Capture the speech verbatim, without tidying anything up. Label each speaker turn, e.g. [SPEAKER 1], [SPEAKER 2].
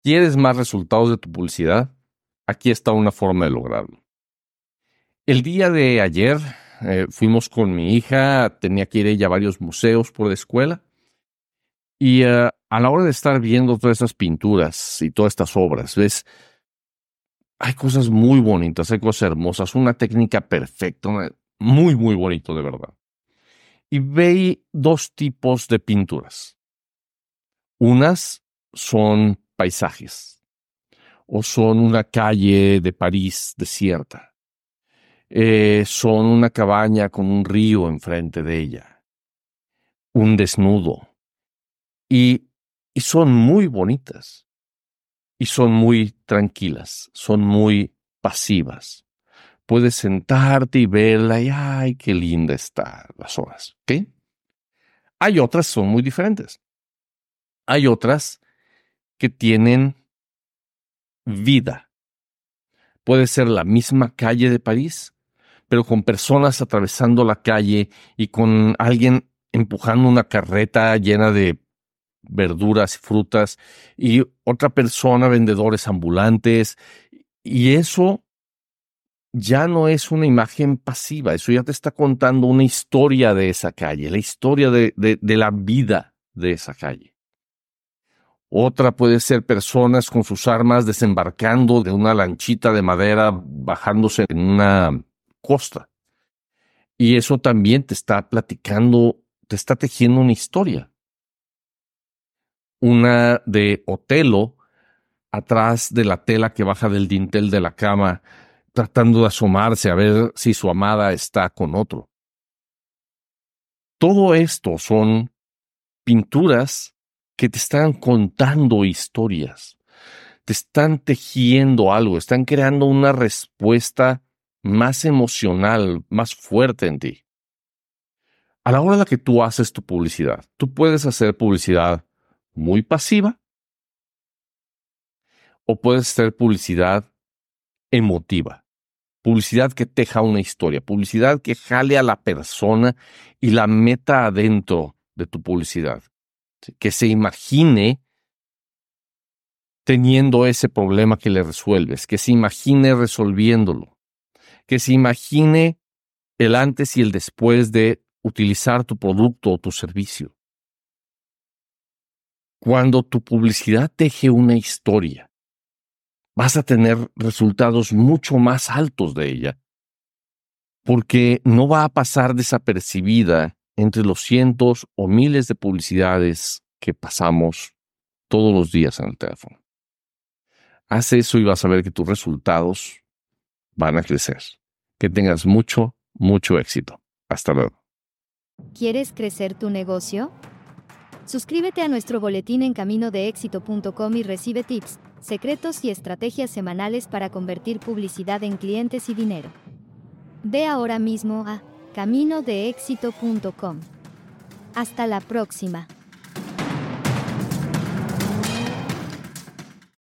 [SPEAKER 1] ¿Quieres más resultados de tu publicidad? Aquí está una forma de lograrlo. El día de ayer eh, fuimos con mi hija, tenía que ir ella a varios museos por la escuela y uh, a la hora de estar viendo todas esas pinturas y todas estas obras, ves, hay cosas muy bonitas, hay cosas hermosas, una técnica perfecta, una, muy, muy bonito de verdad. Y ve dos tipos de pinturas. Unas son paisajes o son una calle de París desierta. Eh, son una cabaña con un río enfrente de ella, un desnudo. Y, y son muy bonitas. Y son muy tranquilas, son muy pasivas. Puedes sentarte y verla y ¡ay, qué linda está! Las horas, ¿ok? Hay otras que son muy diferentes. Hay otras que tienen vida. Puede ser la misma calle de París, pero con personas atravesando la calle y con alguien empujando una carreta llena de verduras y frutas y otra persona, vendedores ambulantes. Y eso ya no es una imagen pasiva, eso ya te está contando una historia de esa calle, la historia de, de, de la vida de esa calle. Otra puede ser personas con sus armas desembarcando de una lanchita de madera, bajándose en una costa. Y eso también te está platicando, te está tejiendo una historia. Una de Otelo, atrás de la tela que baja del dintel de la cama, tratando de asomarse a ver si su amada está con otro. Todo esto son pinturas que te están contando historias, te están tejiendo algo, están creando una respuesta más emocional, más fuerte en ti. A la hora en la que tú haces tu publicidad, tú puedes hacer publicidad muy pasiva o puedes hacer publicidad emotiva. Publicidad que teja una historia, publicidad que jale a la persona y la meta adentro de tu publicidad. Que se imagine teniendo ese problema que le resuelves, que se imagine resolviéndolo, que se imagine el antes y el después de utilizar tu producto o tu servicio. Cuando tu publicidad teje una historia, vas a tener resultados mucho más altos de ella, porque no va a pasar desapercibida entre los cientos o miles de publicidades que pasamos todos los días en el teléfono. Haz eso y vas a ver que tus resultados van a crecer. Que tengas mucho, mucho éxito. Hasta luego.
[SPEAKER 2] ¿Quieres crecer tu negocio? Suscríbete a nuestro boletín en camino de éxito punto com y recibe tips, secretos y estrategias semanales para convertir publicidad en clientes y dinero. Ve ahora mismo a camino de éxito punto com. Hasta la próxima.